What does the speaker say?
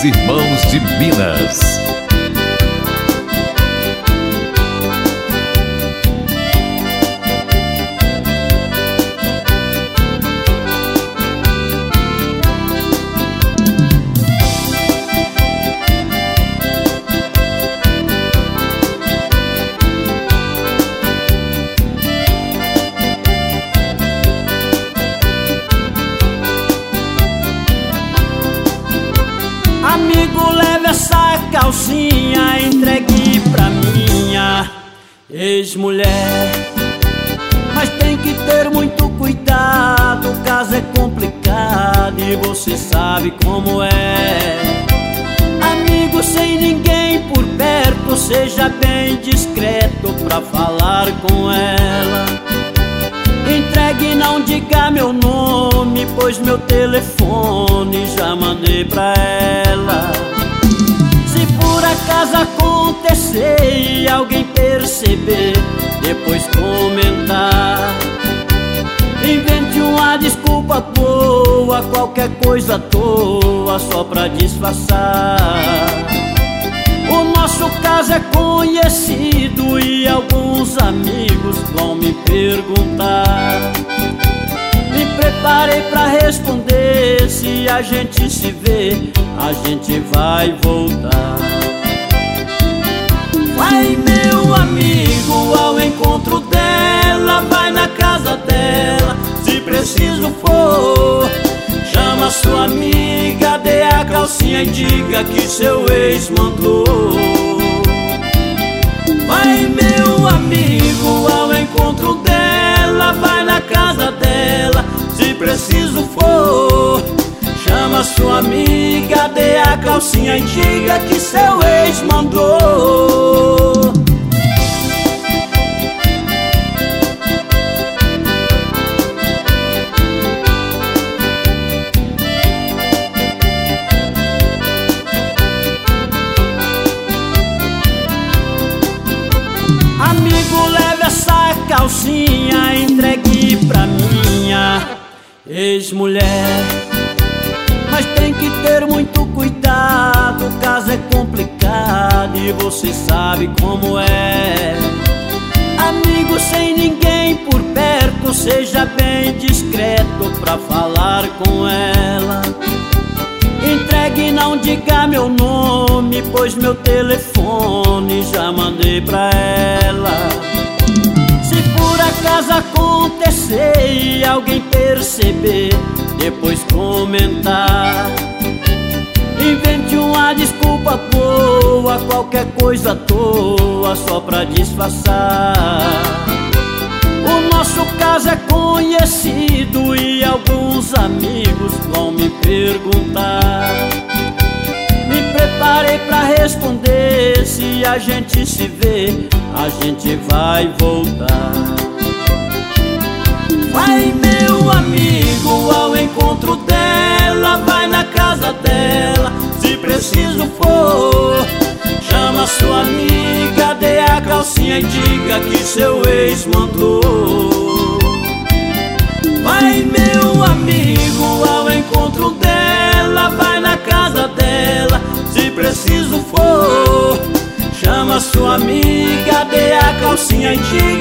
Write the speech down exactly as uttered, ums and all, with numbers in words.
irmãos de Minas. Amigo, leve essa calcinha, entregue pra minha ex-mulher. Mas tem que ter muito cuidado, o caso é complicado e você sabe como é. Amigo, sem ninguém por perto, seja bem discreto pra falar com ela. Entregue, não diga meu nome, pois meu telefone já mandei pra ela. Se por acaso acontecer e alguém perceber, depois comentar, invente uma desculpa boa, qualquer coisa à toa, só pra disfarçar. O nosso caso é conhecido e alguns amigos vão me perguntar. Me preparei pra responder, se a gente se vê, a gente vai voltar. Vai, meu amigo, ao encontro dela, vai na casa dela, se preciso for. Chama sua amiga, dê a calcinha e diga que seu ex mandou. Vai, meu amigo, ao encontro dela, vai na casa dela, se preciso for. Chama sua amiga, dê a calcinha e diga que seu ex mandou. Amigo, leve essa calcinha, entregue pra minha ex-mulher. Mas tem que ter muito cuidado, o caso é complicado e você sabe como é. Amigo, sem ninguém por perto, seja bem discreto pra falar com ela. Entregue, não diga meu nome, pois meu telefone já mandei pra ela. Se por acaso acontecer e alguém perceber, depois comentar, invente uma desculpa boa, qualquer coisa à toa, só pra disfarçar. O nosso caso é conhecido e alguns amigos vão me perguntar. Me preparei pra responder, se a gente se vê, a gente vai voltar. Vai, meu amigo, ao encontro dela, vai na casa dela, se preciso for. Chama sua amiga, dê a calcinha e diga que seu ex mandou. Vai, meu amigo, ao encontro dela, vai na casa dela, se preciso for. Chama sua amiga, dê a calcinha e diga